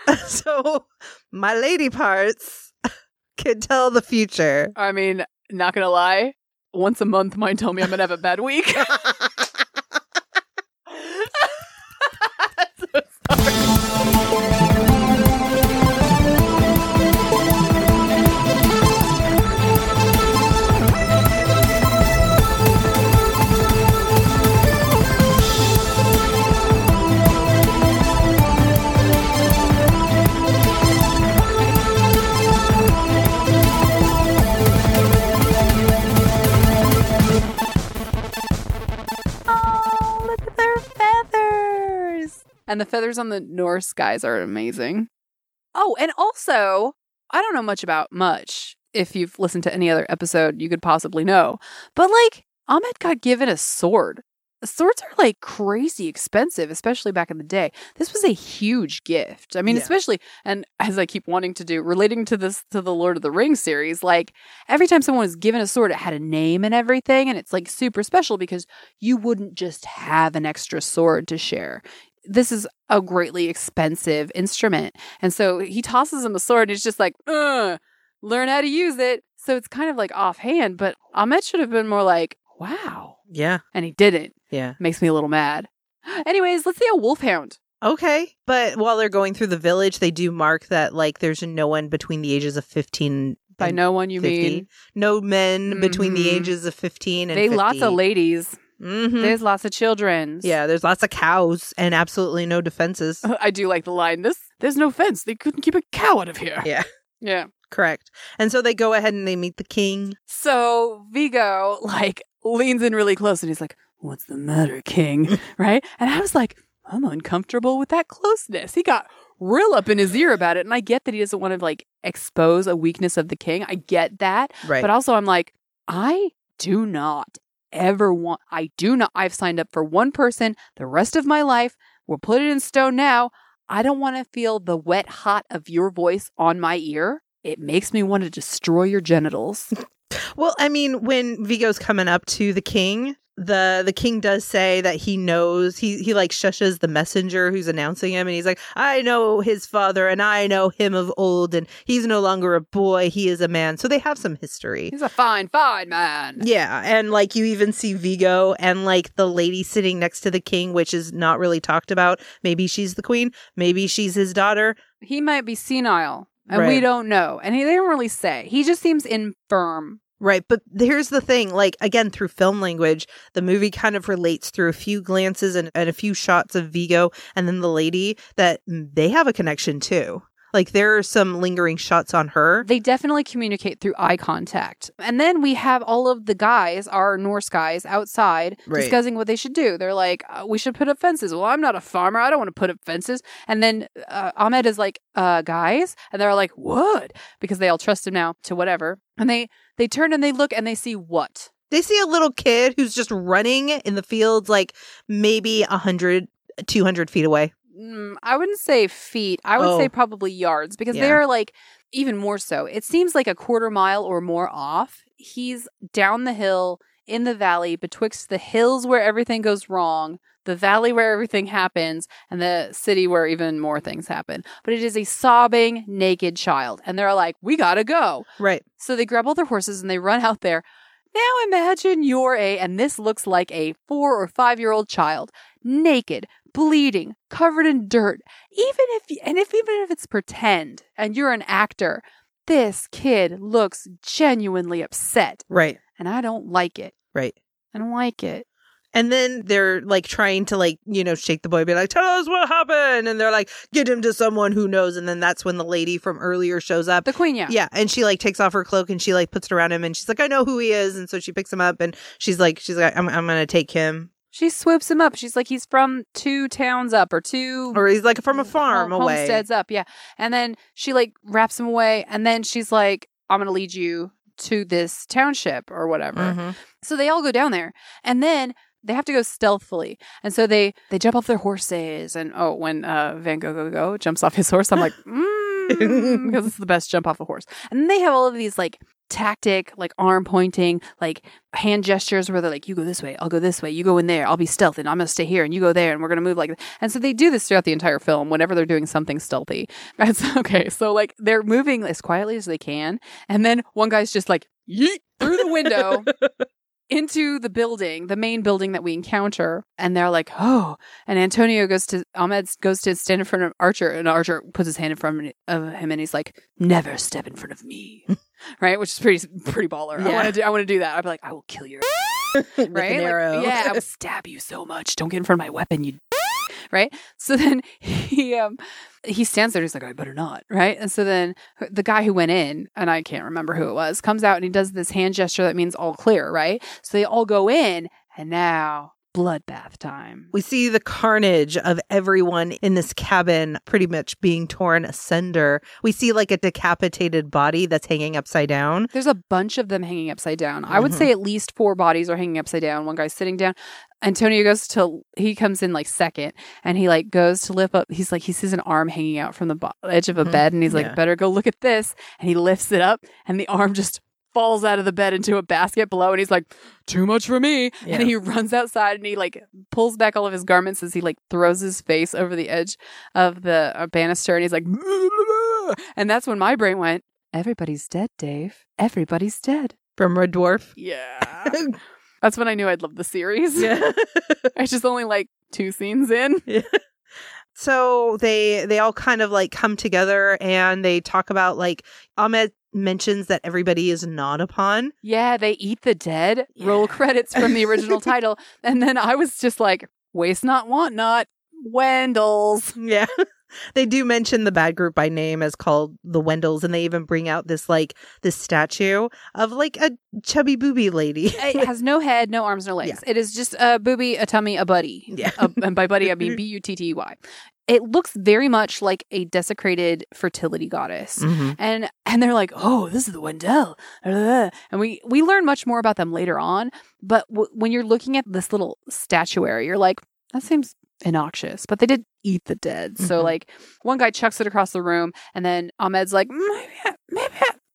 So my lady parts can tell the future. I mean, not gonna lie, once a month mine tell me I'm gonna have a bad week. So sorry. Oh, look at their feathers. And the feathers on the Norse guys are amazing. Oh, and also, I don't know much about much. If you've listened to any other episode, you could possibly know. But like, Ahmed got given a sword. Swords are like crazy expensive, especially back in the day. This was a huge gift. I mean, Yeah. especially, and as I keep wanting to do, relating to this, to the Lord of the Rings series, like every time someone was given a sword, it had a name and everything. And it's like super special because you wouldn't just have an extra sword to share. This is a greatly expensive instrument. And so he tosses him a sword and he's just like, learn how to use it. So it's kind of like offhand, but Ahmed should have been more like, wow. Yeah. And he didn't. Yeah. Makes me a little mad. Anyways, let's see a wolfhound. Okay. But while they're going through the village, they do mark that like there's no one between the ages of 15 By and no one, you 50. mean? No men between the Mhm. ages of 15 and They 50. lots of ladies. Mhm. There's lots of children. Yeah, there's lots of cows and absolutely no defenses. I do like the line, there's no fence. They couldn't keep a cow out of here. Yeah, Yeah. correct. And so they go ahead and they meet the king. So Vigo, like, leans in really close and he's like, what's the matter, king? Right? And I was like, I'm uncomfortable with that closeness. He got real up in his ear about it. And I get that he doesn't want to, like, expose a weakness of the king. I get that. Right. But also I'm like, I do not I've signed up for one person the rest of my life. We'll put it in stone now. I don't want to feel the wet hot of your voice on my ear. It makes me want to destroy your genitals. Well, I mean, when Vigo's coming up to the king, the king does say that he knows, he like shushes the messenger who's announcing him, and he's like, I know his father and I know him of old, and he's no longer a boy, he is a man. So they have some history. He's a fine man. Yeah, and like you even see Vigo and like the lady sitting next to the king, which is not really talked about. Maybe she's the queen, maybe she's his daughter. He might be senile, and Right. we don't know. And they don't really say. He just seems infirm. Right, but here's the thing, like, again, through film language, the movie kind of relates through a few glances and a few shots of Vigo and then the lady that they have a connection too. Like, there are some lingering shots on her. They definitely communicate through eye contact. And then we have all of the guys, our Norse guys, outside Right. discussing what they should do. They're like, we should put up fences. Well, I'm not a farmer. I don't want to put up fences. And then Ahmed is like, guys? And they're like, what? Because they all trust him now to whatever. And they turn and they look and they see what? They see a little kid who's just running in the fields, like, maybe 100, 200 feet away. I wouldn't say feet. I would say probably yards because Yeah. they're like even more so. It seems like a quarter mile or more off. He's down the hill in the valley betwixt the hills where everything goes wrong, the valley where everything happens, and the city where even more things happen. But it is a sobbing, naked child. And they're like, we gotta go. Right. So they grab all their horses and they run out there. Now imagine and this looks like a 4 or 5 year old child, naked, bleeding, covered in dirt. Even if it's pretend and you're an actor, this kid looks genuinely upset. Right. And I don't like it. Right. I don't like it. And then they're like trying to like, shake the boy, be like, tell us what happened. And they're like, get him to someone who knows. And then that's when the lady from earlier shows up. The queen, yeah. Yeah. And she like takes off her cloak and she like puts it around him and she's like, I know who he is. And so she picks him up and she's like, I'm going to take him. She swoops him up. She's like, he's from 2 towns up or he's like from a farm away. Homesteads up, yeah. And then she like wraps him away. And then she's like, I'm going to lead you to this township or whatever. Mm-hmm. So they all go down there. And then they have to go stealthily. And so they jump off their horses. And when Van Gogh jumps off his horse, I'm like, because it's the best jump off a horse. And then they have all of these like tactic, like arm pointing, like hand gestures where they're like, you go this way, I'll go this way, you go in there, I'll be stealth, and I'm going to stay here, and you go there, and we're going to move like that. And so they do this throughout the entire film whenever they're doing something stealthy. Okay, so like they're moving as quietly as they can, and then one guy's just like, yeet, through the window into the building, the main building that we encounter, and they're like, oh, and Ahmed goes to stand in front of Archer, and Archer puts his hand in front of him, and he's like, never step in front of me. Right? Which is pretty baller. Yeah. I want to do that. I'd be like, I will kill your right? With an arrow. Like, yeah, I will stab you so much. Don't get in front of my weapon, you right? So then he stands there and he's like, I better not, right? And so then the guy who went in, and I can't remember who it was, comes out and he does this hand gesture that means all clear, right? So they all go in, and now bloodbath time. We see the carnage of everyone in this cabin pretty much being torn asunder. We see like a decapitated body that's hanging upside down. There's a bunch of them hanging upside down. I would say at least 4 bodies are hanging upside down. One guy's sitting down. Antonio he comes in like second, and he like goes to lift up. He's like, he sees an arm hanging out from the edge of a bed, and he's like, better go look at this. And he lifts it up, and the arm just falls out of the bed into a basket below, and he's like, too much for me. Yeah. And he runs outside, and he like pulls back all of his garments as he like throws his face over the edge of the banister, and he's like, and that's when my brain went, everybody's dead, Dave. Everybody's dead. From Red Dwarf? Yeah. That's when I knew I'd love the series. Yeah. I just only like 2 scenes in. Yeah. So they all kind of like come together, and they talk about like Ahmed mentions that everybody is gnawed upon. Yeah, they eat the dead. Yeah. Roll credits from the original title. And then I was just like, waste not, want not, Wendell's. Yeah. They do mention the bad group by name as called the Wendells, and they even bring out this statue of like a chubby booby lady. It has no head, no arms, no legs. Yeah. It is just a booby, a tummy, a buddy. Yeah. And by buddy, I mean Butty. It looks very much like a desecrated fertility goddess. Mm-hmm. And they're like, oh, this is the Wendell. And we learn much more about them later on. But when you're looking at this little statuary, you're like, that seems innoxious. But they did eat the dead. Mm-hmm. So like one guy chucks it across the room, and then Ahmed's like, maybe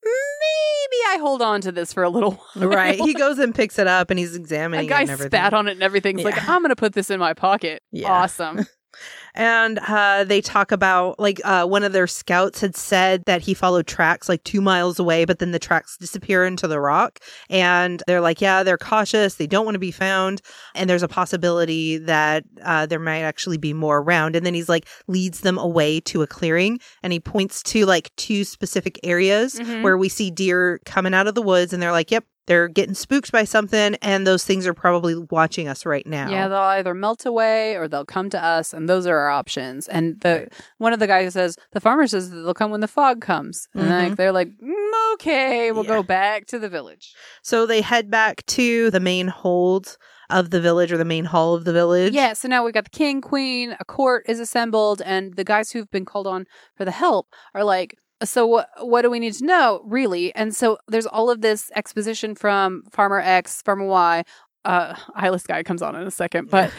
I hold on to this for a little while. Right. He goes and picks it up, and he's examining it. A guy spat on it and everything. He's like, I'm going to put this in my pocket. Yeah. Awesome. And they talk about like one of their scouts had said that he followed tracks like 2 miles away, but then the tracks disappear into the rock. And they're like, yeah, they're cautious. They don't want to be found. And there's a possibility that there might actually be more around. And then he's like leads them away to a clearing. And he points to like 2 specific areas where we see deer coming out of the woods. And they're like, yep. They're getting spooked by something, and those things are probably watching us right now. Yeah, they'll either melt away or they'll come to us, and those are our options. And one of the guys says, the farmer says that they'll come when the fog comes. And they're like, okay, we'll go back to the village. So they head back to the main hold of the village, or the main hall of the village. Yeah, so now we've got the king, queen, a court is assembled, and the guys who've been called on for the help are like, so what do we need to know, really? And so there's all of this exposition from Farmer X, Farmer Y. Eyeless guy comes on in a second. But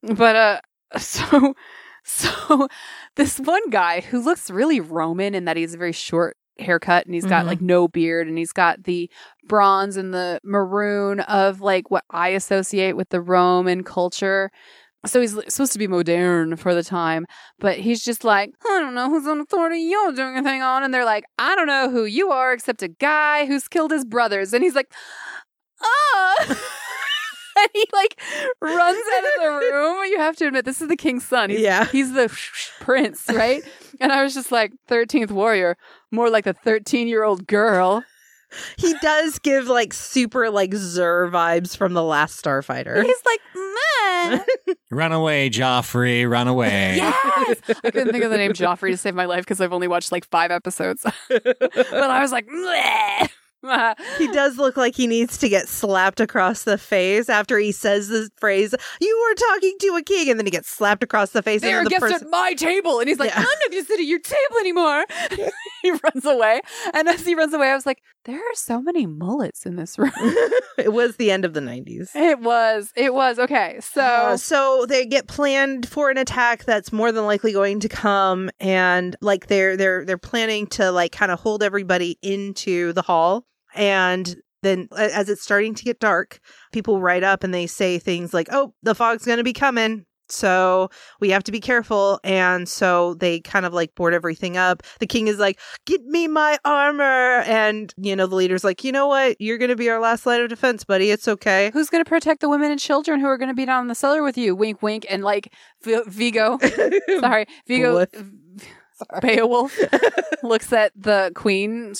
so this one guy who looks really Roman in that he's a very short haircut, and he's got like no beard, and he's got the bronze and the maroon of like what I associate with the Roman culture. So he's supposed to be modern for the time, but he's just like, I don't know whose authority you're doing a thing on. And they're like, I don't know who you are except a guy who's killed his brothers. And he's like, and he like runs out of the room. You have to admit, this is the king's son. He's the prince, right? And I was just like, 13th warrior, more like the 13-year-old girl. He does give like super like Zur vibes from the last Starfighter. He's like, man. Run away, Joffrey, run away. Yes! I couldn't think of the name Joffrey to save my life because I've only watched like 5 episodes. But I was like, meh. He does look like he needs to get slapped across the face after he says the phrase, you were talking to a king, and then he gets slapped across the face. They're guests at my table. And he's like, I'm not going to sit at your table anymore. He runs away. And as he runs away, I was like, there are so many mullets in this room. It was the end of the 90s. It was. Okay. So they get planned for an attack that's more than likely going to come. And like they're planning to like kind of hold everybody into the hall. And then as it's starting to get dark, people ride up and they say things like, oh, the fog's going to be coming. So we have to be careful. And so they kind of like board everything up. The king is like, get me my armor. And, the leader's like, you know what? You're going to be our last line of defense, buddy. It's okay. Who's going to protect the women and children who are going to be down in the cellar with you? Wink, wink. And like Vigo, Vigo, Beowulf looks at the queen,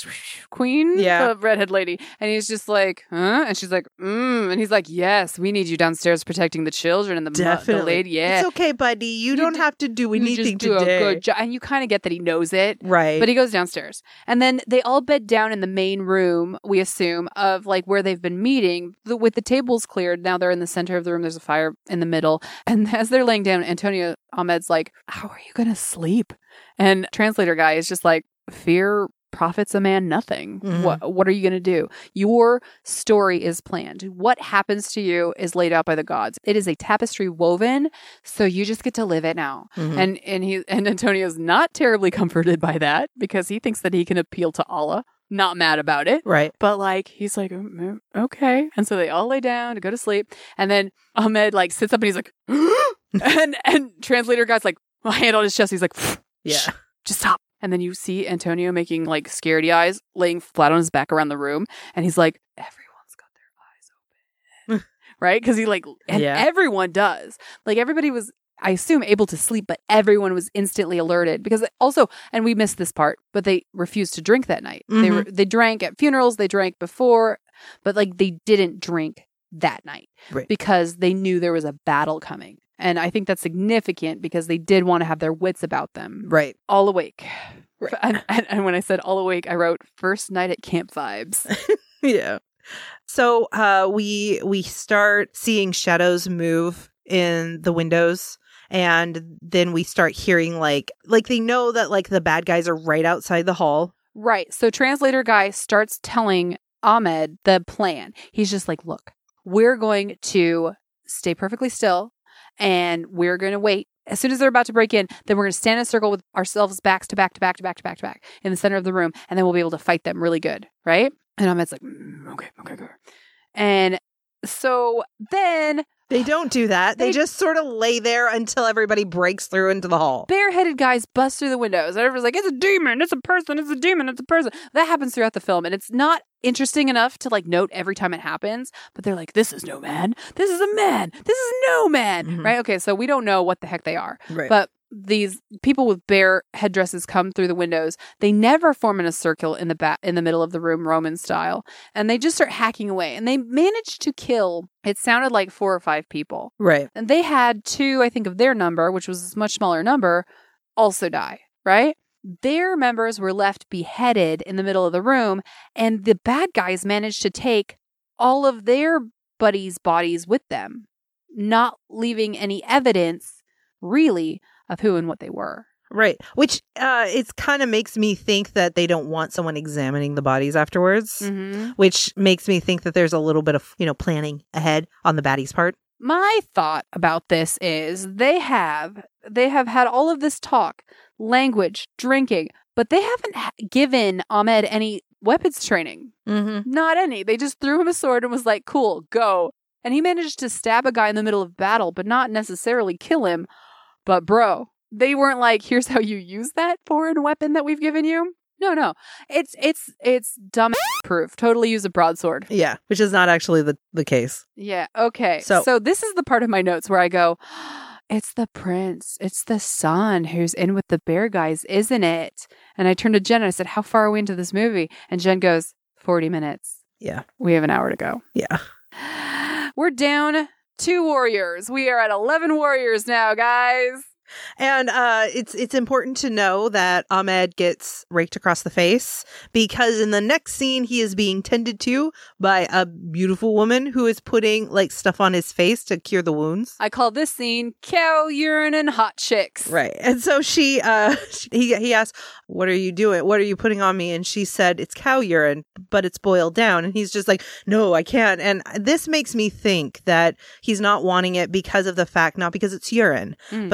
the redhead lady, and he's just like, huh? And she's like, and he's like, yes, we need you downstairs protecting the children and the lady. Yeah, it's okay, buddy. You don't have to do anything today. A good job. And you kind of get that he knows it, right? But he goes downstairs, and then they all bed down in the main room. We assume of like where they've been meeting with the tables cleared. Now they're in the center of the room. There's a fire in the middle, and as they're laying down, Antonio Ahmed's like, how are you gonna sleep? And translator guy is just like, fear profits a man nothing. Mm-hmm. What are you going to do? Your story is planned. What happens to you is laid out by the gods. It is a tapestry woven, so you just get to live it now. Mm-hmm. And Antonio's not terribly comforted by that because he thinks that he can appeal to Allah. Not mad about it. Right. But like, he's like, okay. And so they all lay down to go to sleep. And then Ahmed like sits up and he's like, and translator guy's like, hand on his chest. He's like, yeah, just stop. And then you see Antonio making like scaredy eyes, laying flat on his back around the room. And he's like, everyone's got their eyes open. Right? Because he like, and everyone does. Like everybody was, I assume, able to sleep, but everyone was instantly alerted. Because also, and we missed this part, but they refused to drink that night. Mm-hmm. They drank at funerals, they drank before, but like they didn't drink that night. Right. Because they knew there was a battle coming. And I think that's significant because they did want to have their wits about them. Right. All awake. Right. And when I said all awake, I wrote first night at camp vibes. Yeah. So we start seeing shadows move in the windows. And then we start hearing like they know that like the bad guys are right outside the hall. Right. So translator guy starts telling Ahmed the plan. He's just like, look, we're going to stay perfectly still. And we're going to wait. As soon as they're about to break in, then we're going to stand in a circle with ourselves backs to back in the center of the room. And then we'll be able to fight them really good. Right? And Ahmed's like, okay. And so then they don't do that. They just sort of lay there until everybody breaks through into the hall. Bareheaded guys bust through the windows. And everyone's like, it's a demon. It's a person. It's a demon. It's a person. That happens throughout the film. And it's not interesting enough to like note every time it happens. But they're like, this is no man. This is a man. This is no man. Mm-hmm. Right? Okay. So we don't know what the heck they are. Right. But these people with bare headdresses come through the windows. They never form in a circle in the middle of the room, Roman style. And they just start hacking away. And they managed to kill, it sounded like 4 or 5 people. Right. And they had 2, I think, of their number, which was a much smaller number, also die. Right? Their members were left beheaded in the middle of the room. And the bad guys managed to take all of their buddies' bodies with them, not leaving any evidence, really, of who and what they were. Right. Which it kind of makes me think that they don't want someone examining the bodies afterwards, which makes me think that there's a little bit of, planning ahead on the baddies' part. My thought about this is they have had all of this talk, language, drinking, but they haven't given Ahmed any weapons training. Mm-hmm. Not any. They just threw him a sword and was like, cool, go. And he managed to stab a guy in the middle of battle, but not necessarily kill him. But bro, they weren't like, here's how you use that foreign weapon that we've given you. No. It's dumb proof. Totally use a broadsword. Yeah, which is not actually the case. Yeah, okay. So this is the part of my notes where I go, it's the prince. It's the son who's in with the bear guys, isn't it? And I turned to Jen and I said, how far are we into this movie? And Jen goes, 40 minutes. Yeah. We have an hour to go. Yeah. We're down 2 warriors. We are at 11 warriors now, guys. And it's important to know that Ahmed gets raked across the face because in the next scene, he is being tended to by a beautiful woman who is putting like stuff on his face to cure the wounds. I call this scene cow urine and hot chicks. Right. And so he asked, what are you doing? What are you putting on me? And she said, it's cow urine, but it's boiled down. And he's just like, no, I can't. And this makes me think that he's not wanting it because of the fact, not because it's urine, but because of the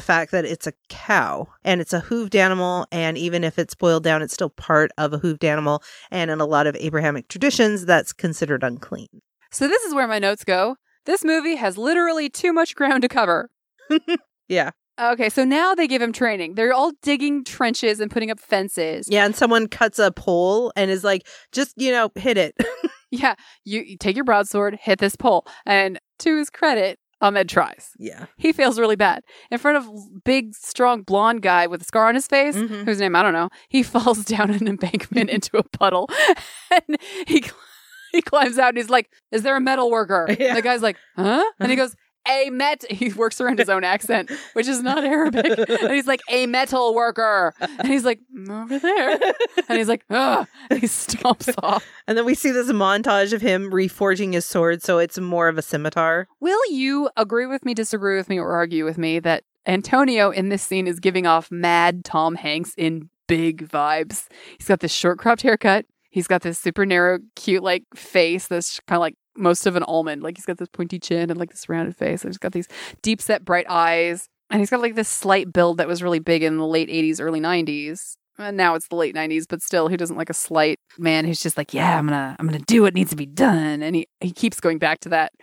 fact that it's a cow and it's a hooved animal. And even if it's boiled down, it's still part of a hooved animal. And in a lot of Abrahamic traditions, that's considered unclean. So this is where my notes go. This movie has literally too much ground to cover. Yeah. Okay, so now they give him training. They're all digging trenches and putting up fences. Yeah. And someone cuts a pole and is like, just, hit it. Yeah, you take your broadsword, hit this pole. And to his credit, Ahmed tries. Yeah. He feels really bad. In front of big, strong, blonde guy with a scar on his face, whose name I don't know, he falls down an embankment into a puddle. And he climbs out and he's like, is there a metal worker? Yeah. And the guy's like, huh? And he goes, he works around his own accent, which is not Arabic. And he's like, a metal worker. And he's like, over there. And he's like, ugh. And he stomps off. And then we see this montage of him reforging his sword, so it's more of a scimitar. Will you agree with me, disagree with me, or argue with me that Antonio in this scene is giving off mad Tom Hanks in big vibes? He's got this short cropped haircut. He's got this super narrow, cute, like, face that's kind of like most of an almond. Like, he's got this pointy chin and like this rounded face. And he's got these deep set bright eyes. And he's got like this slight build that was really big in the late 80s, early 90s. And now it's the late 90s, but still, who doesn't like a slight man who's just like, yeah, I'm gonna do what needs to be done. And he keeps going back to that.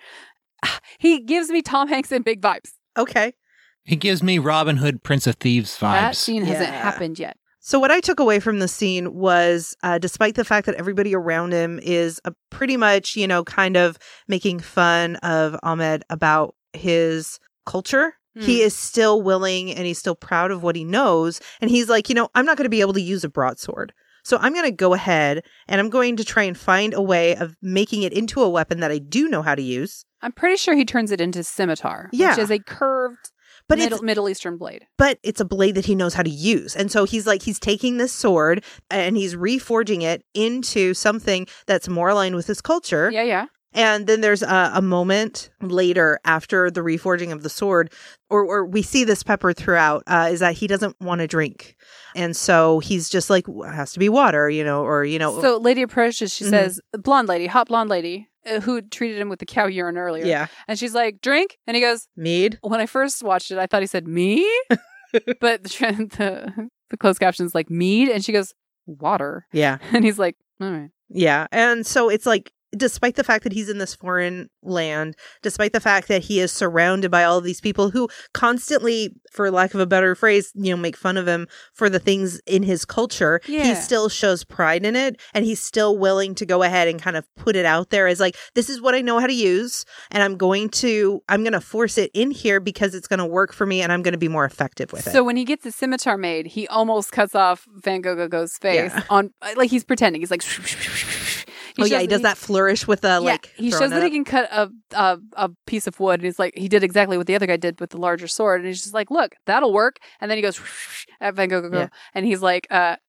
He gives me Tom Hanks in big vibes. Okay. He gives me Robin Hood, Prince of Thieves vibes. That scene hasn't Yeah. happened yet. So what I took away from the scene was, despite the fact that everybody around him is pretty much, kind of making fun of Ahmed about his culture, he is still willing and he's still proud of what he knows. And he's like, I'm not going to be able to use a broadsword. So I'm going to go ahead and I'm going to try and find a way of making it into a weapon that I do know how to use. I'm pretty sure he turns it into scimitar, Yeah. which is a curved But Middle Eastern blade. But it's a blade that he knows how to use. And so he's taking this sword and he's reforging it into something that's more aligned with his culture. Yeah. And then there's a moment later after the reforging of the sword, or we see this peppered throughout, is that he doesn't want to drink. And so he's just like, it has to be water, So lady approaches, she says, blonde lady, hot blonde lady, who treated him with the cow urine earlier. Yeah. And she's like, drink? And he goes, mead. when I first watched it, I thought he said, me? But the closed caption's like, mead? And she goes, water. Yeah. And he's like, all right. Yeah. And so it's like, despite the fact that he's in this foreign land, despite the fact that he is surrounded by all of these people who constantly, for lack of a better phrase, make fun of him for the things in his culture, Yeah. he still shows pride in it. And he's still willing to go ahead and kind of put it out there as like, this is what I know how to use. And I'm going to force it in here because it's going to work for me and I'm going to be more effective with it. So when he gets the scimitar made, he almost cuts off Van Gogh's face on, like, he's pretending. He's like, he does that flourish with the he shows that he can cut a piece of wood, and he's like, he did exactly what the other guy did with the larger sword, and he's just like, look, that'll work. And then he goes at Van Gogh, and he's like,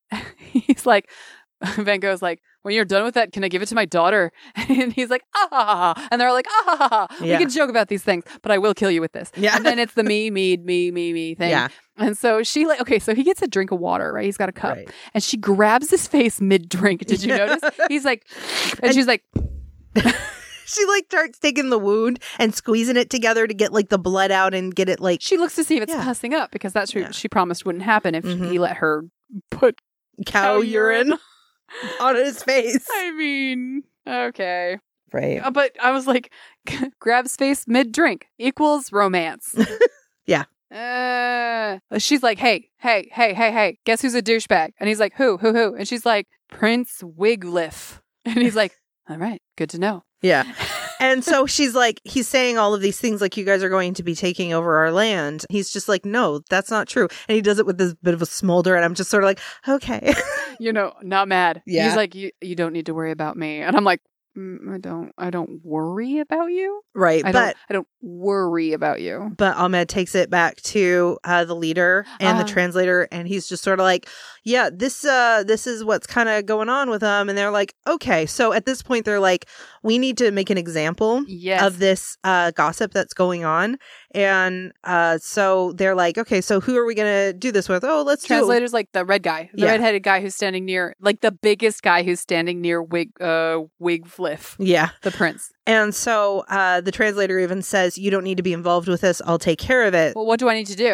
Van Gogh's like, when you're done with that, can I give it to my daughter? And he's like, ah, ha, ha, ha. And they're like, ah, ha, ha, ha. Yeah. We can joke about these things, but I will kill you with this. Yeah. And then it's the me thing. Yeah. And so so he gets a drink of water, right? He's got a cup. Right. And she grabs his face mid-drink. Did you notice? He's like, and she's like, she starts taking the wound and squeezing it together to get the blood out and get it she looks to see if it's Yeah. pussing up, because that's what Yeah. she promised wouldn't happen if Mhm. he let her put cow urine on his face. I mean, okay. Right. But I was like, grabs face mid-drink equals romance. Yeah. She's like, hey, guess who's a douchebag? And he's like, who? And she's like, Prince Wigliffe. And he's like, all right, good to know. Yeah. And so she's like, he's saying all of these things like, you guys are going to be taking over our land. He's just like, no, that's not true. And he does it with this bit of a smolder. And I'm just sort of like, okay. Not mad. Yeah. He's like, you don't need to worry about me. And I'm like, I don't worry about you. Right. I don't worry about you. But Ahmed takes it back to the leader and the Ah. translator, and he's just sort of like, yeah, this is what's kind of going on with them. And they're like, okay. So at this point, they're like, we need to make an example Yes. of this gossip that's going on. And so they're like, okay, so who are we going to do this with? Oh, let's do Translator's like the red guy, the Yeah. redheaded guy who's standing near, like the biggest guy who's standing near Wigliffe, Yeah. the prince. And so the translator even says, you don't need to be involved with this. I'll take care of it. Well, what do I need to do?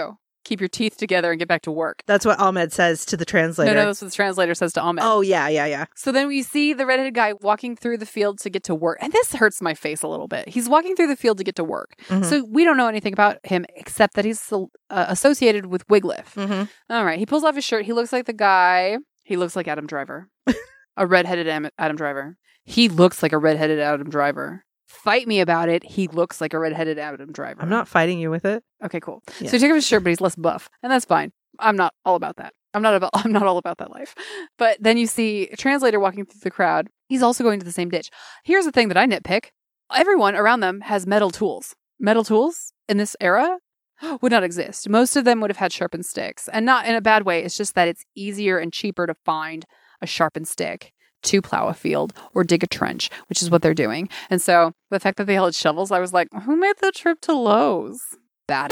keep your teeth together and get back to work. That's what Ahmed says to the translator. No, that's what the translator says to Ahmed. Oh, yeah. So then we see the redheaded guy walking through the field to get to work. And this hurts my face a little bit. He's walking through the field to get to work. Mhm. So we don't know anything about him except that he's associated with Wiglif. Mm-hmm. All right. He pulls off his shirt. He looks like the guy. He looks like Adam Driver. A redheaded Adam Driver. He looks like a redheaded Adam Driver. Fight me about it. He looks like a redheaded Adam Driver. I'm not fighting you with it. Okay, cool. Yeah. So he took off his shirt, but he's less buff. And that's fine. I'm not all about that. I'm not all about that life. But then you see a translator walking through the crowd. He's also going to the same ditch. Here's the thing that I nitpick. Everyone around them has metal tools. Metal tools in this era would not exist. Most of them would have had sharpened sticks. And not in a bad way. It's just that it's easier and cheaper to find a sharpened stick to plow a field or dig a trench, which is what they're doing. And so the fact that they held shovels, I was like, who made the trip to Lowe's? Bad.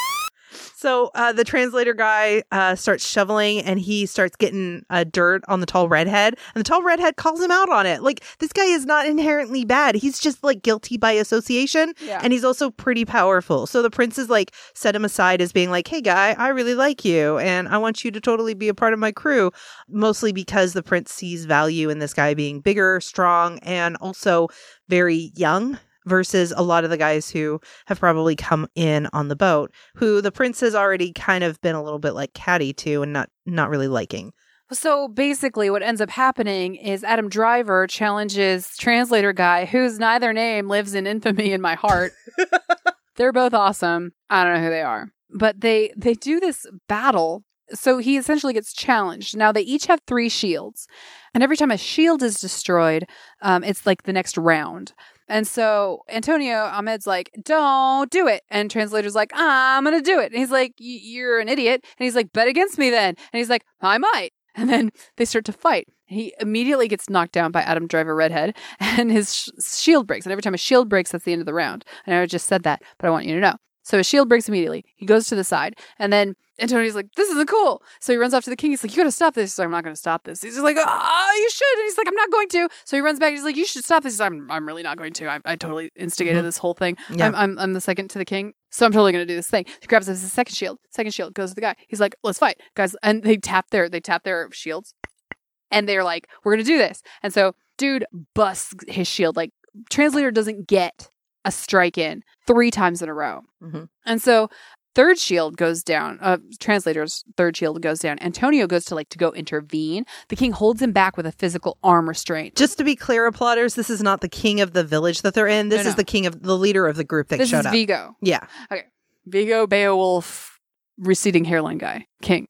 So the translator guy starts shoveling and he starts getting dirt on the tall redhead. And the tall redhead calls him out on it. Like, this guy is not inherently bad. He's just like guilty by association. Yeah. And he's also pretty powerful. So the prince is like set him aside as being like, hey, guy, I really like you. And I want you to totally be a part of my crew. Mostly because the prince sees value in this guy being bigger, strong, and also very young. Versus a lot of the guys who have probably come in on the boat, who the prince has already kind of been a little bit like catty to and not really liking. So basically what ends up happening is Adam Driver challenges translator guy, whose neither name lives in infamy in my heart. They're both awesome. I don't know who they are. But they do this battle. So he essentially gets challenged. Now they each have 3 shields. And every time a shield is destroyed, it's like the next round. And so Antonio Ahmed's like, don't do it. And translator's like, I'm going to do it. And he's like, you're an idiot. And he's like, bet against me then. And he's like, I might. And then they start to fight. He immediately gets knocked down by Adam Driver Redhead and his shield breaks. And every time a shield breaks, that's the end of the round. And I just said that, but I want you to know. So his shield breaks immediately. He goes to the side. And then Antonio's like, this isn't cool. So he runs off to the king. He's like, you got to stop this. He's like, I'm not going to stop this. He's like, you should. And he's like, I'm not going to. So he runs back. He's like, you should stop this. He's like, I'm really not going to. I totally instigated this whole thing. Yeah. I'm the second to the king. So I'm totally going to do this thing. He grabs his second shield. Second shield goes to the guy. He's like, let's fight, guys. And they tap their shields. And they're like, we're going to do this. And so dude busts his shield. Like, translator doesn't get a strike in 3 times in a row. Mm-hmm. And so third shield goes down. Translator's third shield goes down. Antonio goes to go intervene. The king holds him back with a physical arm restraint. Just to be clear, applauders, this is not the king of the village that they're in. This is the king of the leader of the group that showed up. This is Vigo. Yeah. Okay. Vigo, Beowulf, receding hairline guy. King,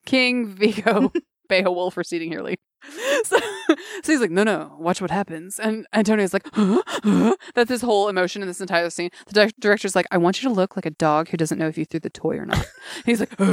Vigo, Beowulf, receding hairline. So he's like, no, watch what happens. And Antonio's like, huh? That's his whole emotion in this entire scene. The director's like, I want you to look like a dog who doesn't know if you threw the toy or not. And he's like,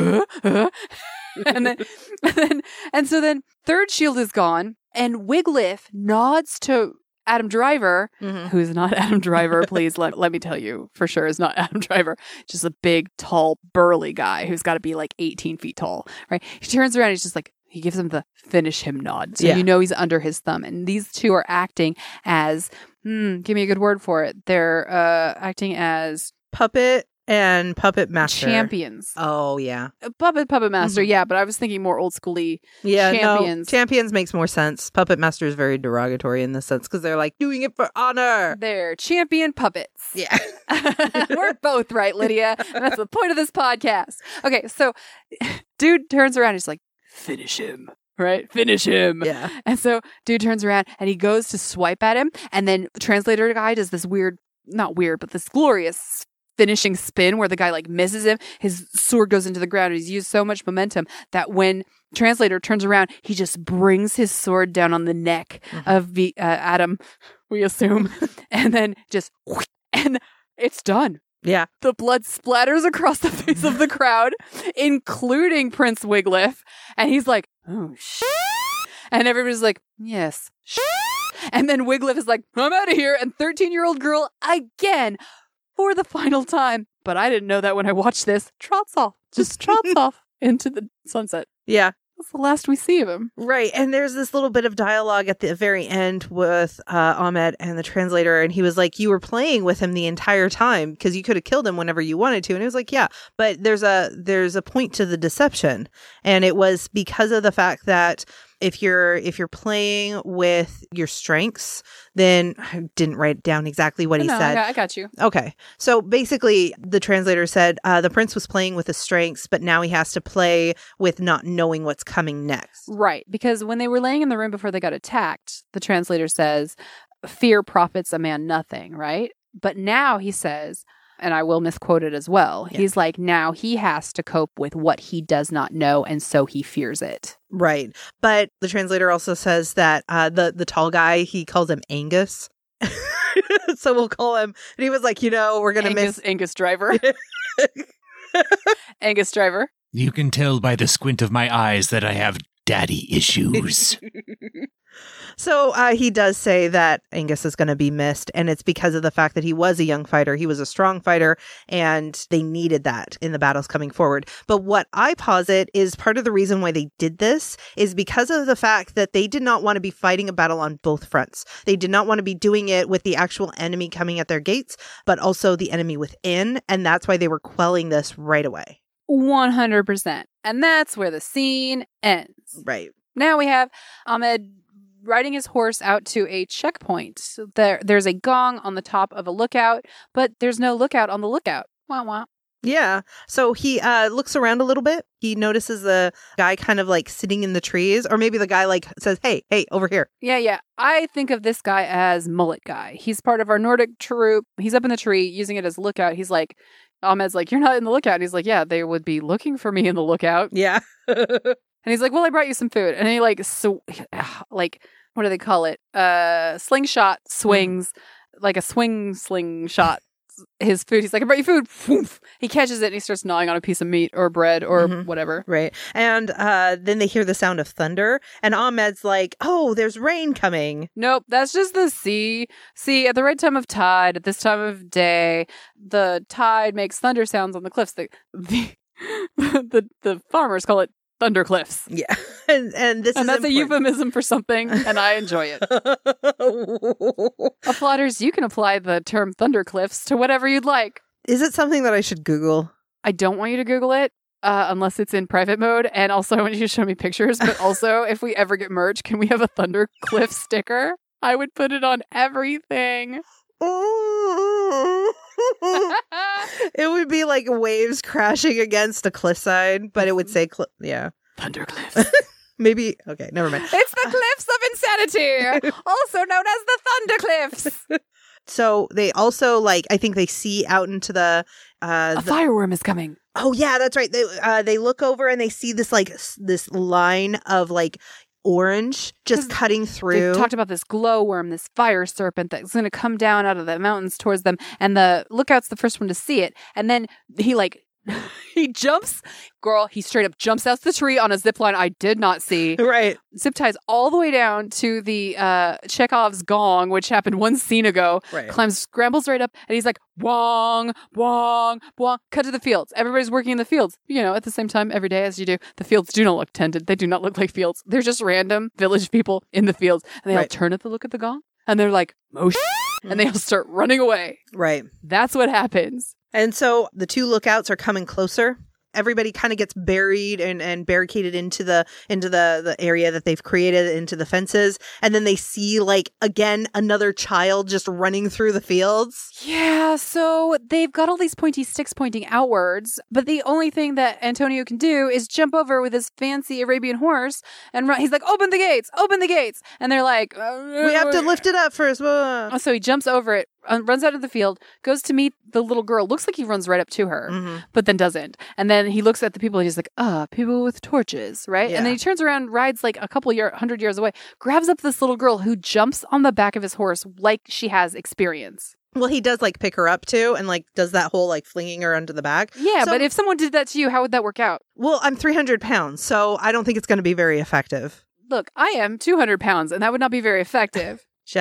and so then third shield is gone, and Wiglif nods to Adam Driver, who's not Adam Driver. Please let me tell you for sure is not Adam Driver. Just a big, tall, burly guy who's got to be like 18 feet tall, right? He turns around, he's just like, he gives him the finish him nod. So you know he's under his thumb. And these two are acting as, give me a good word for it. They're acting as puppet and puppet master. Champions. Oh, yeah. Puppet master, yeah. But I was thinking more old schooly champions. No, champions makes more sense. Puppet master is very derogatory in this sense because they're like doing it for honor. They're champion puppets. Yeah. We're both right, Lydia. And that's the point of this podcast. Okay, so dude turns around. He's like, finish him, right? Finish him. Yeah. And so dude turns around and he goes to swipe at him. And then the translator guy does this not weird, but this glorious finishing spin where the guy misses him. His sword goes into the ground. He's used so much momentum that when translator turns around, he just brings his sword down on the neck of Adam, we assume. And then just, and it's done. Yeah. The blood splatters across the face of the crowd, including Prince Wiglif. And he's like, oh, shit. And everybody's like, yes, shit. And then Wiglif is like, I'm out of here. And 13-year-old girl, again, for the final time. But I didn't know that when I watched this. Trots off. Just trots off into the sunset. Yeah. That's the last we see of him. Right. And there's this little bit of dialogue at the very end with Ahmed and the translator. And he was like, you were playing with him the entire time because you could have killed him whenever you wanted to. And he was like, yeah, but there's a point to the deception. And it was because of the fact that if you're playing with your strengths, then I didn't write down exactly what he said. I got you. Okay. So basically, the translator said the prince was playing with his strengths, but now he has to play with not knowing what's coming next. Right. Because when they were laying in the room before they got attacked, the translator says, fear profits a man nothing, right? But now he says, and I will misquote it as well. Yeah. He's like, now he has to cope with what he does not know, and so he fears it. Right. But the translator also says that the tall guy, he calls him Angus. So we'll call him. And he was like, we're going to miss Angus Driver. Angus Driver. You can tell by the squint of my eyes that I have daddy issues. So he does say that Angus is going to be missed, and it's because of the fact that he was a young fighter. He was a strong fighter, and they needed that in the battles coming forward. But what I posit is part of the reason why they did this is because of the fact that they did not want to be fighting a battle on both fronts. They did not want to be doing it with the actual enemy coming at their gates, but also the enemy within, and that's why they were quelling this right away. 100%. And that's where the scene ends. Right. Now we have Ahmed riding his horse out to a checkpoint. So there's a gong on the top of a lookout, but there's no lookout on the lookout. Wah, wah. Yeah. So he looks around a little bit. He notices the guy kind of like sitting in the trees, or maybe the guy like says, hey, over here. Yeah. I think of this guy as Mullet Guy. He's part of our Nordic troop. He's up in the tree using it as a lookout. He's like, Ahmed's like, you're not in the lookout. And he's like, yeah, they would be looking for me in the lookout. Yeah. And he's like, well, I brought you some food. And he like what do they call it? Slingshot swings, like a slingshot his food. He's like, I brought you food. Woof. He catches it and he starts gnawing on a piece of meat or bread or whatever. Right. And then they hear the sound of thunder. And Ahmed's like, oh, there's rain coming. Nope. That's just the sea. See, at the right time of tide, at this time of day, the tide makes thunder sounds on the cliffs. The farmers call it thunder cliffs. Yeah. And that's important. A euphemism for something, and I enjoy it. Applauders, you can apply the term thunder cliffs to whatever you'd like. Is it something that I should Google? I don't want you to Google it, unless it's in private mode, and also I want you to show me pictures, but also, if we ever get merch, can we have a thunder cliff sticker? I would put it on everything. It would be like waves crashing against a cliffside, but it would say, Thunder cliffs. Maybe, okay, never mind. It's the cliffs of insanity, also known as the Thunder Cliffs. So they also, I think they see out into the... a fireworm is coming. Oh, yeah, that's right. They look over and they see this, this line of, orange just cutting through. They've talked about this glowworm, this fire serpent that's going to come down out of the mountains towards them, and the lookout's the first one to see it, and then he jumps, he straight up jumps out the tree on a zip line I did not see. Right. Zip ties all the way down to the Chekhov's gong, which happened one scene ago. Right. Scrambles right up, and he's like, wong, wong, wong. Cut to the fields. Everybody's working in the fields, at the same time every day as you do. The fields do not look tended. They do not look like fields. They're just random village people in the fields. And they all turn at the look at the gong, and they're like, motion. And they all start running away. Right. That's what happens. And so the two lookouts are coming closer. Everybody kind of gets buried and barricaded into the area that they've created, into the fences. And then they see, again, another child just running through the fields. Yeah, so they've got all these pointy sticks pointing outwards, but the only thing that Antonio can do is jump over with his fancy Arabian horse and run. He's like, open the gates. And they're like, we have to lift it up first. So he jumps over it, runs out of the field, goes to meet the little girl. Looks like he runs right up to her, but then doesn't. And then he looks at the people and he's like, people with torches, right? Yeah. And then he turns around, rides a couple 100 yards away, grabs up this little girl who jumps on the back of his horse like she has experience. Well, he does pick her up too and does that whole flinging her under the back. Yeah, but if someone did that to you, how would that work out? Well, I'm 300 pounds, so I don't think it's going to be very effective. Look, I am 200 pounds and that would not be very effective. Jen?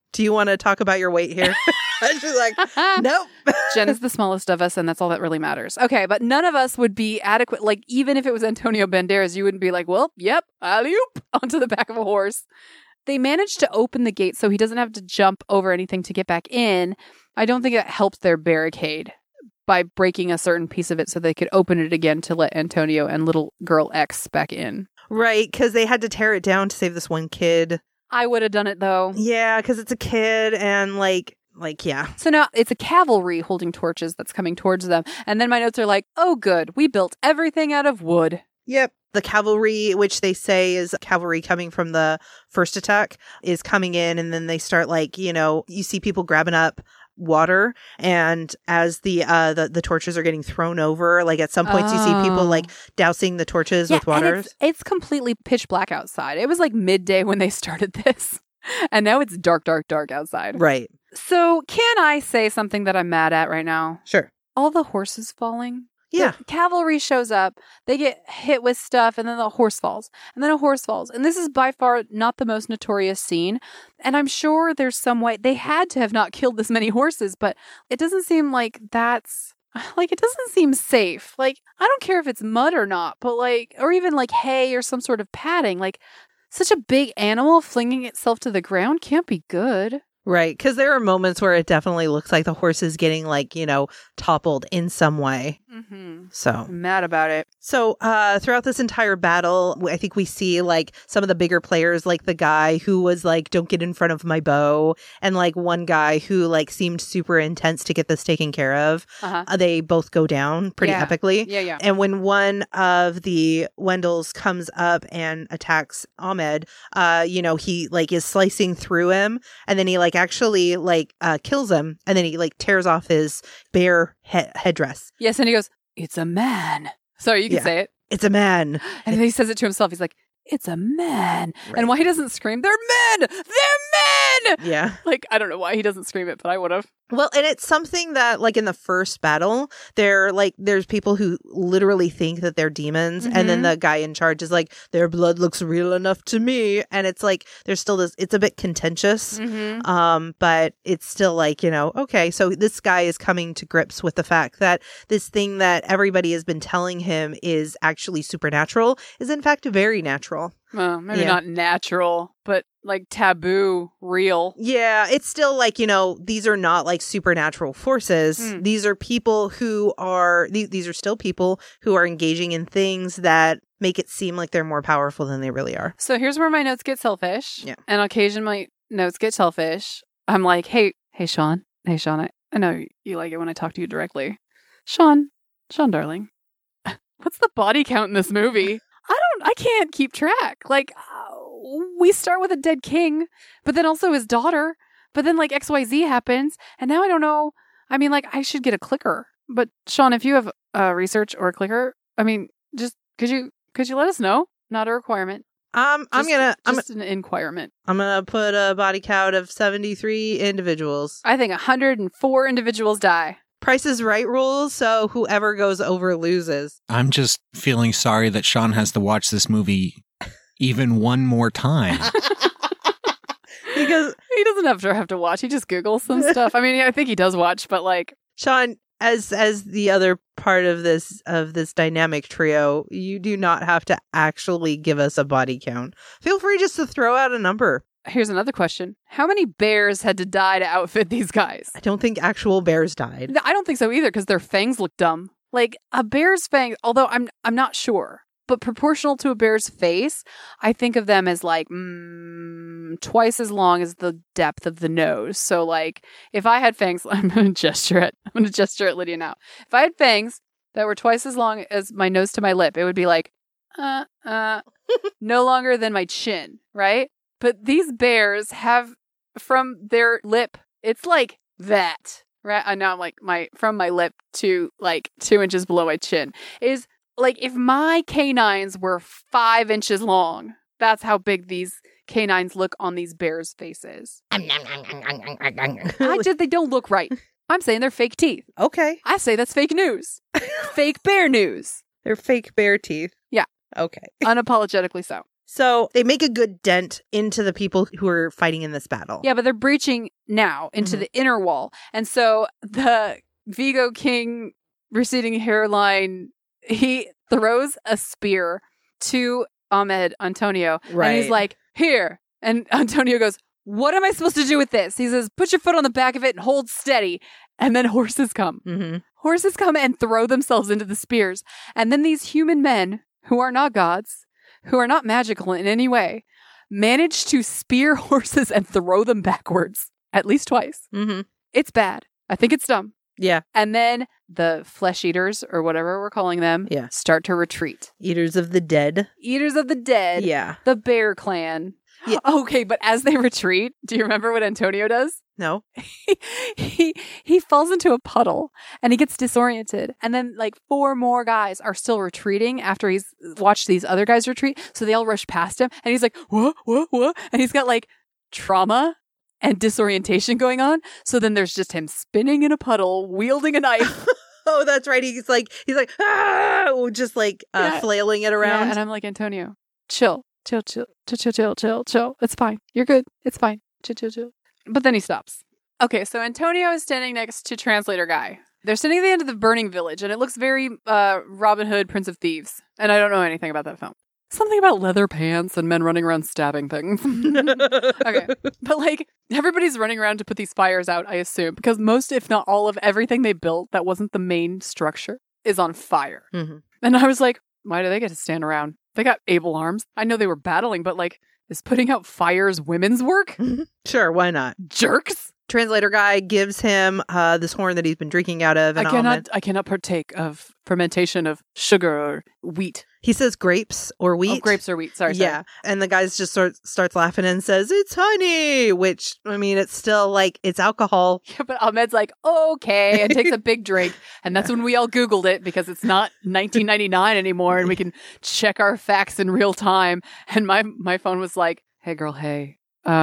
Do you want to talk about your weight here? She's like, nope. Jen is the smallest of us, and that's all that really matters. Okay, but none of us would be adequate. Like, even if it was Antonio Banderas, you wouldn't be like, well, yep, alley-oop, onto the back of a horse. They managed to open the gate so he doesn't have to jump over anything to get back in. I don't think it helped their barricade by breaking a certain piece of it so they could open it again to let Antonio and little girl X back in. Right, because they had to tear it down to save this one kid. I would have done it, though. Yeah, because it's a kid and yeah. So now it's a cavalry holding torches that's coming towards them. And then my notes are like, oh, good. We built everything out of wood. Yep. The cavalry, which they say is cavalry coming from the first attack, is coming in. And then they start you see people grabbing up water. And as the torches are getting thrown over, like at some points you see people dousing the torches with water. And it's completely pitch black outside. It was like midday when they started this. And now it's dark, dark, dark outside. Right. So can I say something that I'm mad at right now? Sure. All the horses falling. Yeah. The cavalry shows up. They get hit with stuff, and then the horse falls. And then a horse falls. And this is by far not the most notorious scene. And I'm sure there's some way they had to have not killed this many horses, but it doesn't seem like that's... it doesn't seem safe. I don't care if it's mud or not, but or even hay or some sort of padding. Such a big animal flinging itself to the ground can't be good. Right, because there are moments where it definitely looks like the horse is getting toppled in some way. Mm-hmm. So I'm mad about it. So throughout this entire battle, I think we see some of the bigger players, like the guy who was don't get in front of my bow, and one guy who seemed super intense to get this taken care of. Uh-huh. They both go down pretty epically. Yeah. And when one of the Wendells comes up and attacks Ahmed, he is slicing through him, and then he actually kills him, and then he tears off his bear headdress. Yes, and he goes, "It's a man." Sorry, you can say it. It's a man. And then he says it to himself. He's like, "It's a man." Right. And why he doesn't scream, "They're men! They're men!" Yeah. I don't know why he doesn't scream it, but I would have. Well, and it's something that in the first battle, there's people who literally think that they're demons. Mm-hmm. And then the guy in charge is their blood looks real enough to me. And it's there's still this, it's a bit contentious. Mm-hmm. But it's still okay, so this guy is coming to grips with the fact that this thing that everybody has been telling him is actually supernatural is in fact very natural. Well, maybe not natural, but taboo, real. Yeah, it's still these are not supernatural forces. These are people who are, these are still people who are engaging in things that make it seem like they're more powerful than they really are. So here's where my notes get selfish. Yeah. And on occasion my notes get selfish. I'm like, hey, Sean. Hey, Sean, I know you like it when I talk to you directly. Sean, darling, what's the body count in this movie? I can't keep track. We start with a dead king, but then also his daughter, but then XYZ happens, and now I don't know. I mean, I should get a clicker. But Sean, if you have research or a clicker, I mean, just could you let us know? Not a requirement. An inquirement. I'm gonna put a body count of 73 individuals. I think 104 individuals die. Price is Right rules, so whoever goes over loses. I'm just feeling sorry that Sean has to watch this movie even one more time. Because he doesn't have to watch. He just Googles some stuff. I mean, I think he does watch, but Sean, as the other part of this dynamic trio, you do not have to actually give us a body count. Feel free just to throw out a number. Here's another question. How many bears had to die to outfit these guys? I don't think actual bears died. I don't think so either, because their fangs look dumb. A bear's fangs, although I'm not sure, but proportional to a bear's face, I think of them as twice as long as the depth of the nose. So if I had fangs, I'm going to gesture at Lydia now. If I had fangs that were twice as long as my nose to my lip, it would be no longer than my chin, right? But these bears have from their lip, it's that, right? I know from my lip to 2 inches below my chin is if my canines were 5 inches long, that's how big these canines look on these bears' faces. They don't look right. I'm saying they're fake teeth. Okay. I say that's fake news. Fake bear news. They're fake bear teeth. Yeah. Okay. Unapologetically so. So they make a good dent into the people who are fighting in this battle. Yeah, but they're breaching now into the inner wall. And so the Vigo King receding hairline, he throws a spear to Ahmed Antonio. Right. And he's like, here. And Antonio goes, what am I supposed to do with this? He says, put your foot on the back of it and hold steady. And then horses come. Mm-hmm. Horses come and throw themselves into the spears. And then these human men, who are not gods, who are not magical in any way, manage to spear horses and throw them backwards at least twice. Mm-hmm. It's bad. I think it's dumb. Yeah. And then the flesh eaters, or whatever we're calling them, start to retreat. Eaters of the dead. Eaters of the dead. Yeah. The Bear Clan. Yeah. Okay, but as they retreat, do you remember what Antonio does? No. He falls into a puddle and he gets disoriented. And then like 4 more guys are still retreating after he's watched these other guys retreat. So they all rush past him and he's like, what? And he's got like trauma and disorientation going on. So then there's just him spinning in a puddle, wielding a knife. Oh, that's right. He's like, ah! Just like flailing it around. Yeah, and I'm like, Antonio, chill. It's fine. You're good. It's fine. Chill. But then he stops. Okay, so Antonio is standing next to Translator Guy. They're standing at the end of the burning village, and it looks very Robin Hood, Prince of Thieves. And I don't know anything about that film. Something about leather pants and men running around stabbing things. Okay. But like, everybody's running around to put these fires out, I assume, because most, if not all of everything they built that wasn't the main structure is on fire. Mm-hmm. And I was like, why do they get to stand around? They got able arms. I know they were battling, but like, is putting out fires women's work? Sure, why not? Jerks. Translator Guy gives him this horn that he's been drinking out of. I cannot partake of fermentation of sugar or wheat. He says grapes or wheat. Oh, grapes or wheat. Sorry. Yeah. And the guy just starts laughing and says, it's honey, which, I mean, it's still like, it's alcohol. Yeah, but Ahmed's like, okay, and takes a big drink. And that's when we all Googled it because it's not 1999 anymore and we can check our facts in real time. And my phone was like, hey, girl, hey.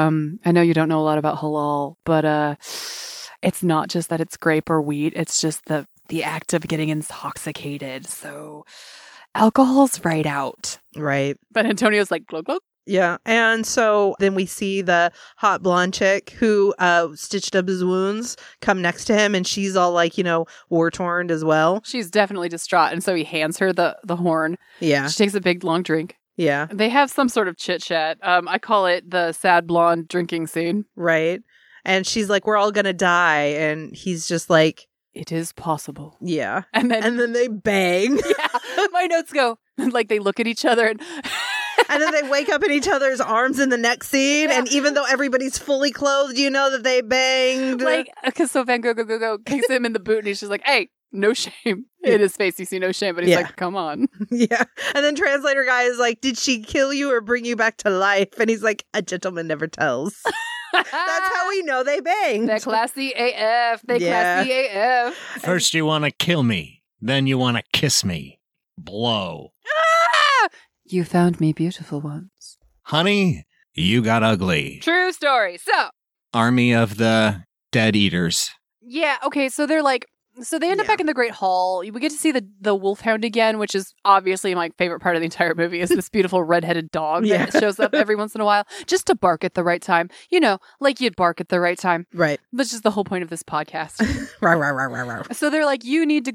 I know you don't know a lot about halal, but it's not just that it's grape or wheat. It's just the act of getting intoxicated. So alcohol's right out. Right. But Antonio's like, glug, glug. Yeah. And so then we see the hot blonde chick who stitched up his wounds come next to him. And she's all like, war-torn as well. She's definitely distraught. And so he hands her the horn. Yeah. She takes a big, long drink. Yeah. They have some sort of chit-chat. I call it the sad blonde drinking scene. Right. And she's like, we're all going to die. And he's just like, it is possible. Yeah. And then they bang. Yeah. My notes go, like they look at each other and... And then they wake up in each other's arms in the next scene. Yeah. And even though everybody's fully clothed, you know that they banged. Like, because so Van Gogh kicks him in the boot and he's just like, hey, no shame. In his face, you see no shame, but he's like, come on. Yeah. And then Translator Guy is like, did she kill you or bring you back to life? And he's like, a gentleman never tells. That's how we know they banged. They're classy AF. Classy AF. First you want to kill me, then you want to kiss me. Blow. Ah! You found me beautiful once. Honey, you got ugly. True story. So. Army of the Dead Eaters. Yeah, okay, so they're like, so they end up back in the Great Hall. We get to see the wolfhound again, which is obviously my favorite part of the entire movie, is this beautiful red-headed dog that shows up every once in a while just to bark at the right time. Like you'd bark at the right time. Right. That's just the whole point of this podcast. Rah. So they're like, you need to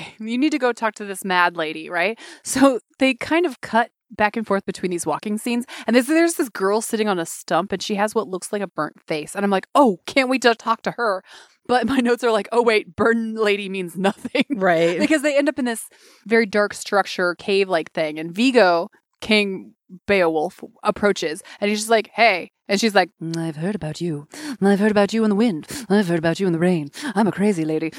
go talk to this mad lady, right? So they kind of cut back and forth between these walking scenes. And there's this girl sitting on a stump and she has what looks like a burnt face. And I'm like, oh, can't wait to talk to her. But my notes are like, oh, wait, burn lady means nothing. Right. Because they end up in this very dark structure, cave-like thing. And Vigo, King Beowulf, approaches. And he's just like, hey. And she's like, I've heard about you. I've heard about you in the wind. I've heard about you in the rain. I'm a crazy lady.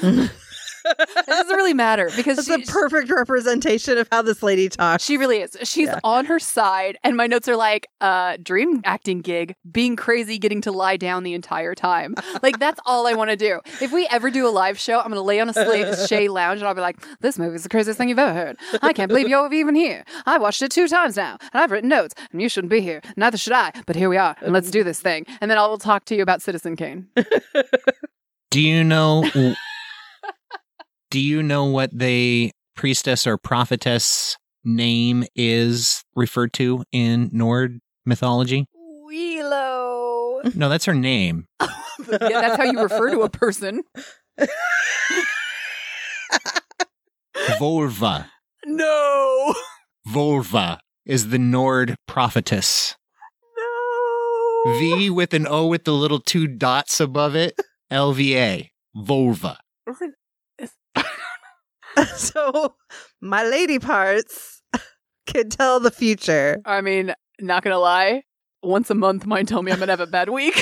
It doesn't really matter because it's a perfect representation of how this lady talks. She really is. She's on her side, and my notes are like, dream acting gig, being crazy, getting to lie down the entire time. Like, that's all I want to do. If we ever do a live show, I'm going to lay on a Shea lounge, and I'll be like, this movie is the craziest thing you've ever heard. I can't believe you're even here. I watched it 2 times now, and I've written notes, and you shouldn't be here. Neither should I, but here we are, and let's do this thing. And then I'll talk to you about Citizen Kane. Do you know... Do you know what the priestess or prophetess name is referred to in Nord mythology? Willow. No, that's her name. Yeah, that's how you refer to a person. Volva. No. Volva is the Nord prophetess. No. V with an O with the little 2 dots above it. LVA. Volva. So my lady parts can tell the future. I mean, not gonna lie, once a month might tell me I'm gonna have a bad week.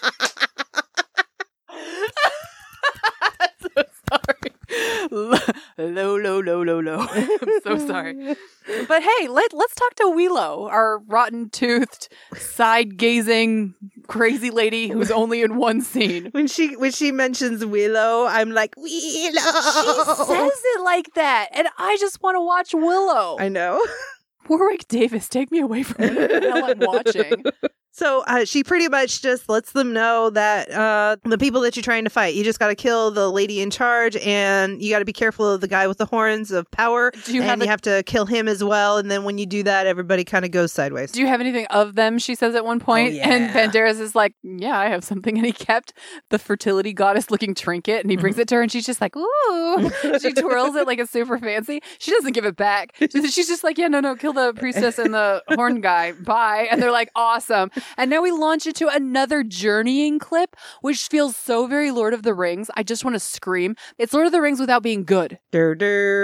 So sorry. Low. I'm so sorry. But hey, let's talk to Willow, our rotten-toothed, side-gazing, crazy lady who's only in one scene. When she mentions Willow, I'm like, Willow. She says it like that, and I just want to watch Willow. I know. Warwick Davis, take me away from what the hell I'm watching. So she pretty much just lets them know that the people that you're trying to fight, you just got to kill the lady in charge, and you got to be careful of the guy with the horns of power. You have to kill him as well. And then when you do that, everybody kind of goes sideways. Do you have anything of them? She says at one point. Oh, yeah. And Banderas is like, yeah, I have something. And he kept the fertility goddess looking trinket, and he brings it to her, and she's just like, ooh. She twirls it like it's super fancy. She doesn't give it back. She's just like, yeah, no, kill the priestess and the horn guy. Bye. And they're like, awesome. And now we launch into another journeying clip, which feels so very Lord of the Rings. I just want to scream. It's Lord of the Rings without being good. They should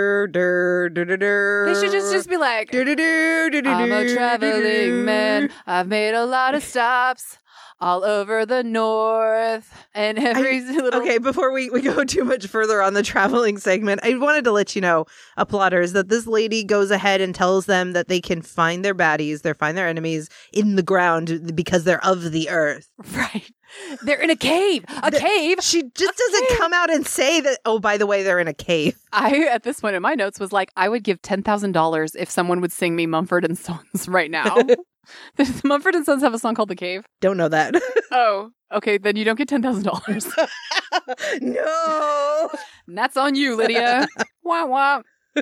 just be like, I'm a traveling man. I've made a lot of stops all over the north and every little... Okay, before we go too much further on the traveling segment, I wanted to let you know, applauders, that this lady goes ahead and tells them that they can find their baddies, find their enemies in the ground because they're of the earth. Right. They're in a cave. Cave. She just doesn't come out and say that, oh, by the way, they're in a cave. I, at this point in my notes, was like, I would give $10,000 if someone would sing me Mumford & Sons right now. Does Mumford & Sons have a song called The Cave? Don't know that. Oh, okay. Then you don't get $10,000. No. And that's on you, Lydia. Wah, wah.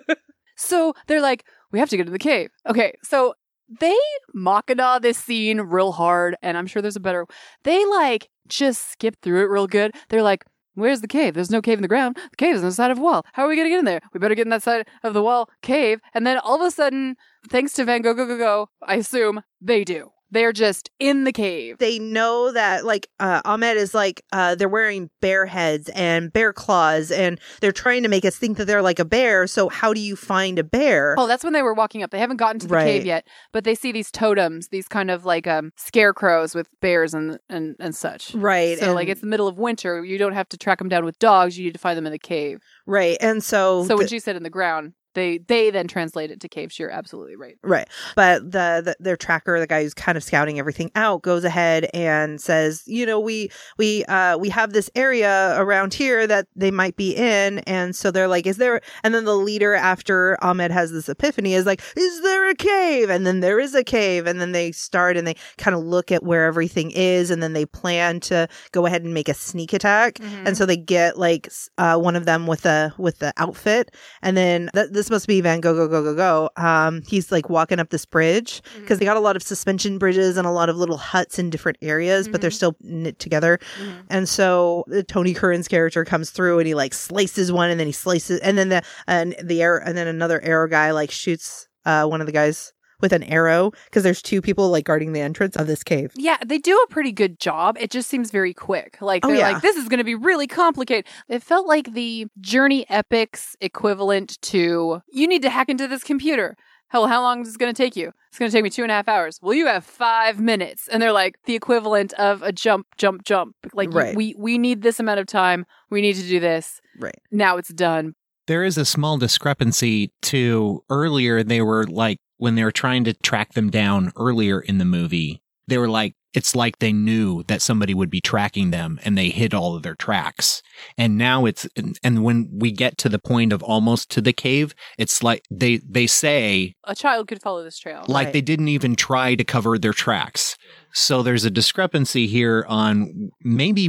So they're like, we have to get to the cave. Okay, so they Machina this scene real hard, and I'm sure there's a better... They, like, just skip through it real good. They're like, where's the cave? There's no cave in the ground. The cave is on the side of a wall. How are we going to get in there? We better get in that side of the wall cave. And then all of a sudden, thanks to Van Gogh, I assume, they do. They're just in the cave. They know that, like, Ahmed is like, they're wearing bear heads and bear claws, and they're trying to make us think that they're like a bear. So how do you find a bear? Oh, that's when they were walking up. They haven't gotten to the cave yet, but they see these totems, these kind of like scarecrows with bears and such. Right. So, like, it's the middle of winter. You don't have to track them down with dogs. You need to find them in the cave. Right. And so when she said in the ground, They then translate it to caves. You're absolutely right. Right. But their tracker, the guy who's kind of scouting everything out, goes ahead and says, you know, we have this area around here that they might be in. And so they're like, is there? And then the leader, after Ahmed has this epiphany, is like, is there a cave? And then there is a cave. And then they start and they kind of look at where everything is. And then they plan to go ahead and make a sneak attack. Mm-hmm. And so they get like one of them with the outfit. And then this must be Van Gogh. He's like walking up this bridge because they got a lot of suspension bridges and a lot of little huts in different areas, but they're still knit together. Mm-hmm. And so Tony Curran's character comes through and he like slices one, and then he slices, and then then another arrow guy like shoots one of the guys with an arrow, because there's two people like guarding the entrance of this cave. Yeah, they do a pretty good job. It just seems very quick. Like, they're like, this is going to be really complicated. It felt like the Journey Epics equivalent to, you need to hack into this computer. Hell, how long is this going to take you? It's going to take me 2.5 hours. Well, you have 5 minutes. And they're like the equivalent of a jump. Like, right. we need this amount of time. We need to do this. Right. Now it's done. There is a small discrepancy to earlier. They were like, when they were trying to track them down earlier in the movie, they were like, it's like they knew that somebody would be tracking them and they hid all of their tracks. And now and when we get to the point of almost to the cave, it's like they say a child could follow this trail. Like right. They didn't even try to cover their tracks. So there's a discrepancy here on maybe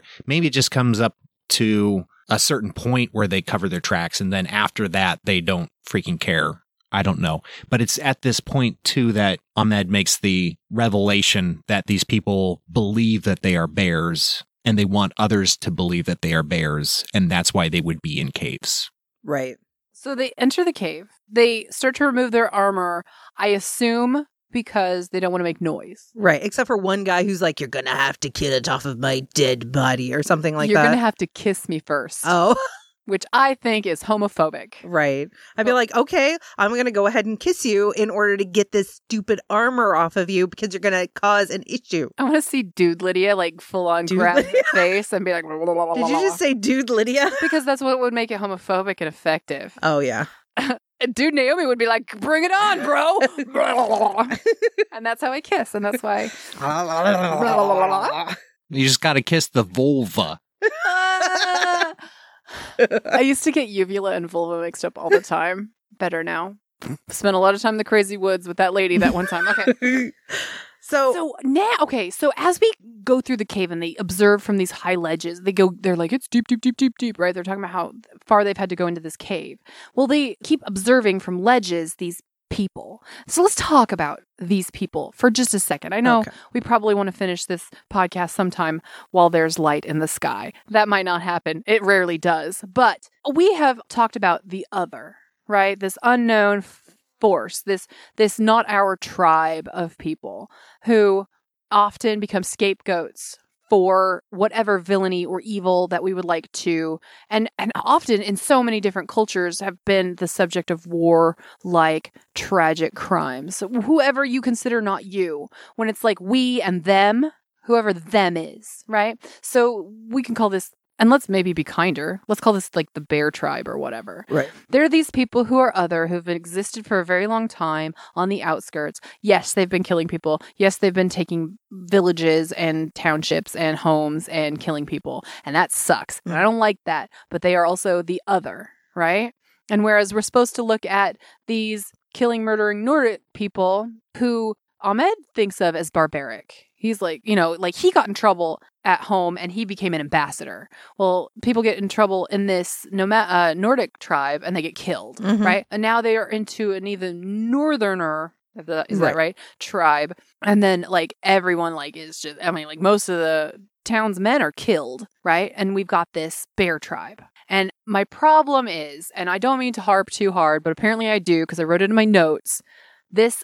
it just comes up to a certain point where they cover their tracks. And then after that, they don't freaking care I don't know. But it's at this point, too, that Ahmed makes the revelation that these people believe that they are bears and they want others to believe that they are bears. And that's why they would be in caves. Right. So they enter the cave. They start to remove their armor, I assume because they don't want to make noise. Right. Except for one guy who's like, you're going to have to kill it off of my dead body or something like You're that. going to have to kiss me first. Oh. Which I think is homophobic. Right. I'd be like, okay, I'm going to go ahead and kiss you in order to get this stupid armor off of you because you're going to cause an issue. I want to see Dude Lydia like full on Dude grab Lydia? her face and be like, Did you just say dude Lydia? Because that's what would make it homophobic and effective. Oh, yeah. Dude Naomi would be like, bring it on, bro. And that's how I kiss. And that's why. You just got to kiss the vulva. I used to get uvula and vulva mixed up all the time. Better now. Spent a lot of time in the crazy woods with that lady that one time. Okay. So as we go through the cave and they observe from these high ledges, they're like, it's deep, deep, deep, deep, deep, right? They're talking about how far they've had to go into this cave. Well, they keep observing from ledges these people. So let's talk about these people for just a second. I know we probably want to finish this podcast sometime while there's light in the sky. That might not happen. It rarely does. But we have talked about the other, right? This unknown force, this not our tribe of people who often become scapegoats for whatever villainy or evil that we would like to, and often in so many different cultures have been the subject of war, like tragic crimes. So whoever you consider not you, when it's like we and them, whoever them is, right? So we can call this, and let's maybe be kinder, let's call this like the bear tribe or whatever. Right. There are these people who are other, who've existed for a very long time on the outskirts. Yes, they've been killing people. Yes, they've been taking villages and townships and homes and killing people. And that sucks. And I don't like that. But they are also the other, right? And whereas we're supposed to look at these killing, murdering Nordic people who Ahmed thinks of as barbaric. He's like, like he got in trouble at home and he became an ambassador. Well, people get in trouble in this Nordic tribe and they get killed, right? And now they are into an even northerner, is that right? Tribe. And then like everyone like is just, like most of the town's men are killed, right? And we've got this bear tribe. And my problem is, and I don't mean to harp too hard, but apparently I do because I wrote it in my notes, this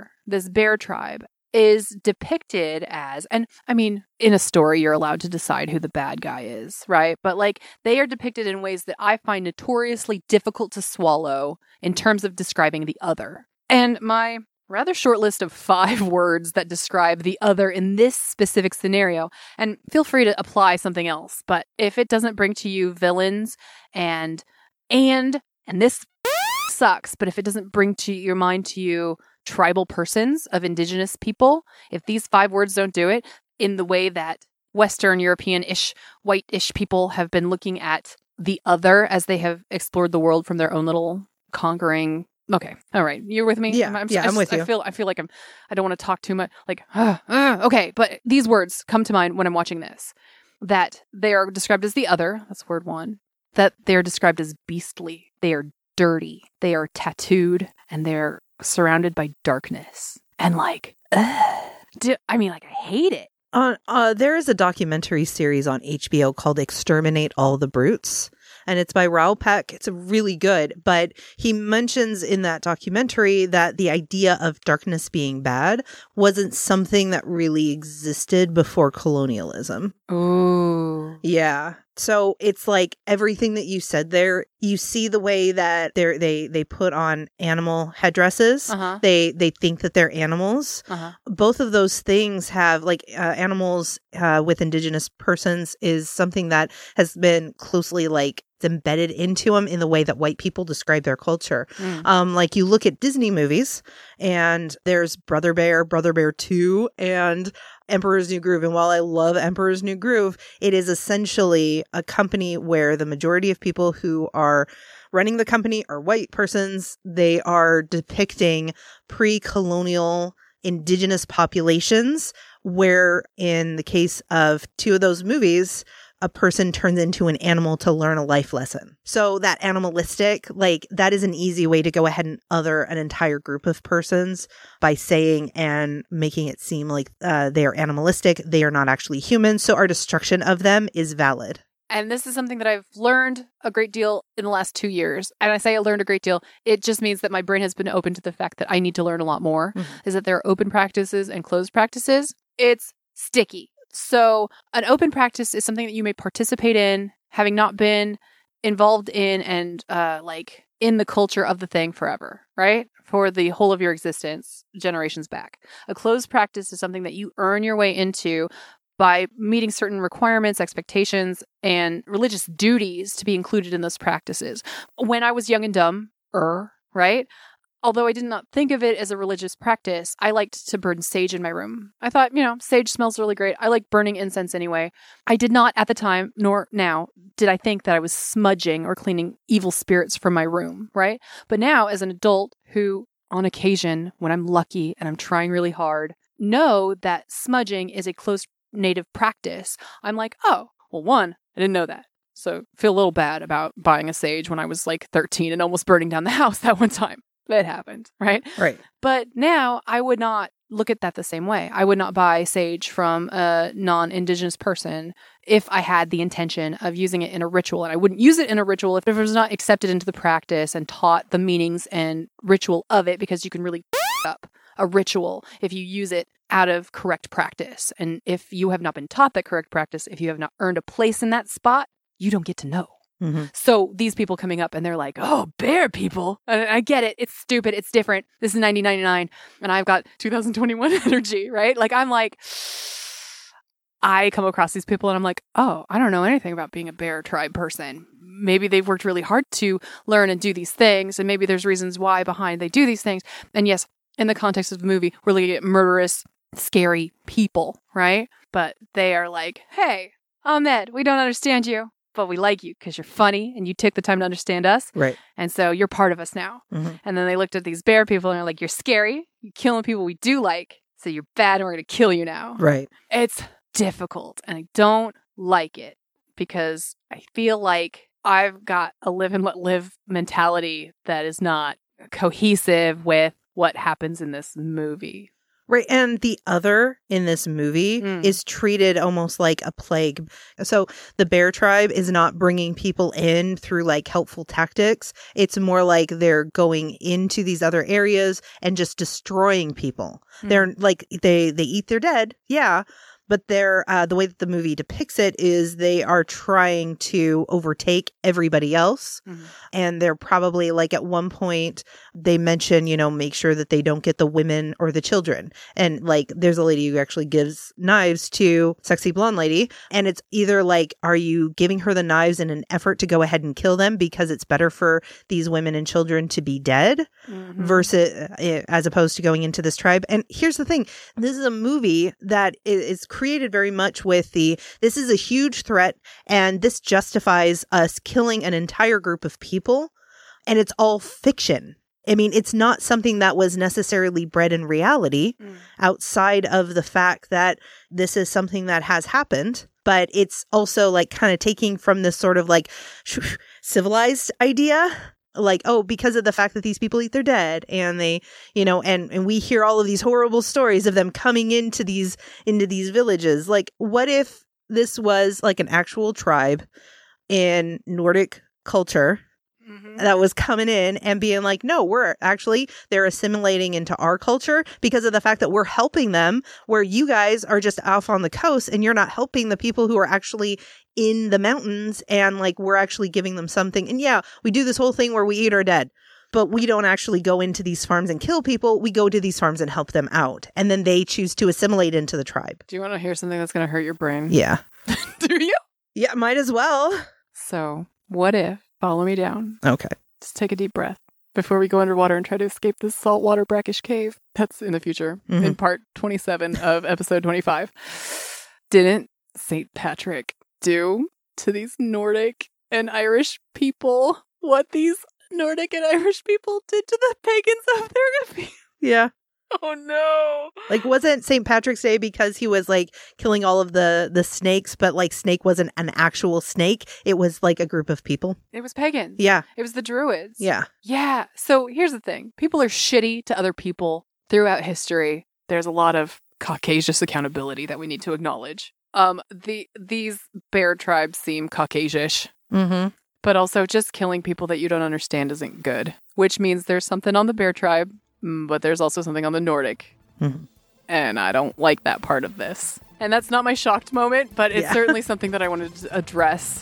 bear tribe is depicted as, and I mean, in a story, you're allowed to decide who the bad guy is, right? But like, they are depicted in ways that I find notoriously difficult to swallow in terms of describing the other. And my rather short list of 5 words that describe the other in this specific scenario, and feel free to apply something else, but if it doesn't bring to you villains and this sucks, but if it doesn't bring to your mind to you tribal persons of indigenous people, if these 5 words don't do it in the way that Western European-ish, white-ish people have been looking at the other as they have explored the world from their own little conquering. Okay. All right. You're with me? Yeah. I'm with you. I feel like I don't want to talk too much. Like, okay. But these words come to mind when I'm watching this, that they are described as the other. That's word 1. That they are described as beastly. They are dirty. They are tattooed and they're surrounded by darkness. And like, I hate it. There is a documentary series on HBO called Exterminate All the Brutes, and it's by Raoul Peck. It's really good, but he mentions in that documentary that the idea of darkness being bad wasn't something that really existed before colonialism. Ooh. Yeah. So it's like everything that you said there, you see the way that they put on animal headdresses. Uh-huh. They think that they're animals. Uh-huh. Both of those things have like animals with indigenous persons is something that has been closely like embedded into them in the way that white people describe their culture. Like you look at Disney movies and there's Brother Bear 2 and Emperor's New Groove. And while I love Emperor's New Groove, it is essentially a company where the majority of people who are running the company are white persons. They are depicting pre-colonial indigenous populations, where in the case of 2 of those movies, a person turns into an animal to learn a life lesson. So that animalistic, like that is an easy way to go ahead and other an entire group of persons by saying and making it seem like they are animalistic. They are not actually humans. So our destruction of them is valid. And this is something that I've learned a great deal in the last 2 years. And I say I learned a great deal. It just means that my brain has been open to the fact that I need to learn a lot more, is that there are open practices and closed practices. It's sticky. So an open practice is something that you may participate in, having not been involved in and like in the culture of the thing forever, right? For the whole of your existence, generations back. A closed practice is something that you earn your way into by meeting certain requirements, expectations, and religious duties to be included in those practices. When I was young and dumb, right? Although I did not think of it as a religious practice, I liked to burn sage in my room. I thought, sage smells really great. I like burning incense anyway. I did not at the time, nor now, did I think that I was smudging or cleaning evil spirits from my room, right? But now, as an adult who, on occasion, when I'm lucky and I'm trying really hard, know that smudging is a close native practice, I'm like, oh, well, one, I didn't know that. So feel a little bad about buying a sage when I was like 13 and almost burning down the house that one time. It happened, right? Right. But now I would not look at that the same way. I would not buy sage from a non-Indigenous person if I had the intention of using it in a ritual. And I wouldn't use it in a ritual if it was not accepted into the practice and taught the meanings and ritual of it, because you can really up a ritual if you use it out of correct practice. And if you have not been taught that correct practice, if you have not earned a place in that spot, you don't get to know. Mm-hmm. So these people coming up and they're like, oh, bear people. And I get it. It's stupid. It's different. This is 1999 and I've got 2021 energy, right? Like, I'm like, I come across these people and I'm like, oh, I don't know anything about being a bear tribe person. Maybe they've worked really hard to learn and do these things. And maybe there's reasons why behind they do these things. And yes, in the context of the movie, we're looking at murderous, scary people, right? But they are like, hey, Ahmed, we don't understand you, but we like you because you're funny and you took the time to understand us. Right. And so you're part of us now. Mm-hmm. And then they looked at these bear people and they're like, you're scary. You're killing people we do like. So you're bad and we're going to kill you now. Right. It's difficult and I don't like it because I feel like I've got a live and let live mentality that is not cohesive with what happens in this movie. Right. And the other in this movie is treated almost like a plague. So the bear tribe is not bringing people in through like helpful tactics. It's more like they're going into these other areas and just destroying people. They're like, they eat their dead. Yeah. But they're the way that the movie depicts it is they are trying to overtake everybody else. Mm-hmm. And they're probably like at one point they mention, make sure that they don't get the women or the children. And like there's a lady who actually gives knives to Sexy Blonde Lady. And it's either like, are you giving her the knives in an effort to go ahead and kill them because it's better for these women and children to be dead versus as opposed to going into this tribe? And here's the thing. This is a movie that is created very much with this is a huge threat and this justifies us killing an entire group of people, and it's all fiction. I mean, it's not something that was necessarily bred in reality outside of the fact that this is something that has happened, but it's also like kind of taking from this sort of like civilized idea. Like, oh, because of the fact that these people eat their dead and they, and we hear all of these horrible stories of them coming into these villages. Like, what if this was like an actual tribe in Nordic culture that was coming in and being like, no, they're assimilating into our culture because of the fact that we're helping them, where you guys are just off on the coast and you're not helping the people who are actually in the mountains, and like we're actually giving them something. And yeah, we do this whole thing where we eat our dead, but we don't actually go into these farms and kill people. We go to these farms and help them out. And then they choose to assimilate into the tribe. Do you want to hear something that's going to hurt your brain? Yeah. Do you? Yeah, might as well. So what if, follow me down. Okay. Just take a deep breath before we go underwater and try to escape this saltwater brackish cave. That's in the future, in part 27 of episode 25. Didn't St. Patrick do to these Nordic and Irish people what these Nordic and Irish people did to the pagans of Therapy? Yeah. Oh no. Like, wasn't St. Patrick's Day because he was like killing all of the snakes, but like snake wasn't an actual snake. It was like a group of people. It was pagans. Yeah. It was the Druids. Yeah. Yeah. So here's the thing. People are shitty to other people throughout history. There's a lot of Caucasian accountability that we need to acknowledge. These bear tribes seem Caucasian. Mm-hmm. But also just killing people that you don't understand isn't good. Which means there's something on the bear tribe, but there's also something on the Nordic. Mm-hmm. And I don't like that part of this. And that's not my shocked moment, but it's certainly something that I wanted to address.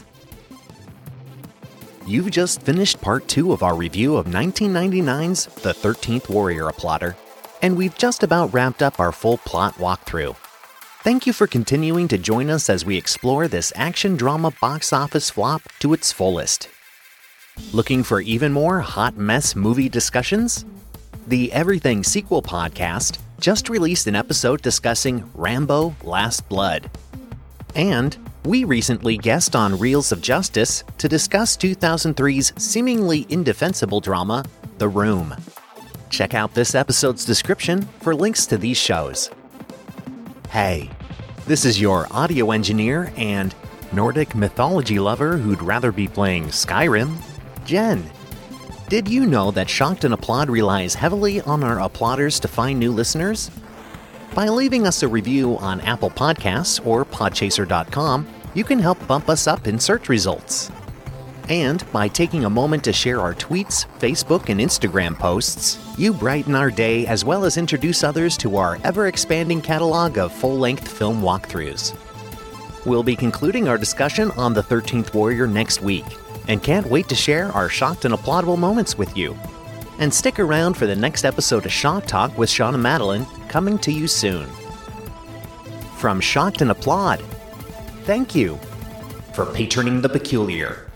You've just finished part 2 of our review of 1999's The 13th Warrior, A Plotter, and we've just about wrapped up our full plot walkthrough. Thank you for continuing to join us as we explore this action drama box office flop to its fullest. Looking for even more hot mess movie discussions? The Everything Sequel podcast just released an episode discussing Rambo: Last Blood. And we recently guest on Reels of Justice to discuss 2003's seemingly indefensible drama, The Room. Check out this episode's description for links to these shows. Hey, this is your audio engineer and Nordic mythology lover who'd rather be playing Skyrim, Jen. Did you know that Shocked and Applaud relies heavily on our applauders to find new listeners? By leaving us a review on Apple Podcasts or Podchaser.com, you can help bump us up in search results. And by taking a moment to share our tweets, Facebook, and Instagram posts, you brighten our day as well as introduce others to our ever-expanding catalog of full-length film walkthroughs. We'll be concluding our discussion on The 13th Warrior next week, and can't wait to share our shocked and applaudable moments with you. And stick around for the next episode of Shock Talk with Sean and Madeline, coming to you soon. From Shocked and Applaud, thank you for patroning the peculiar.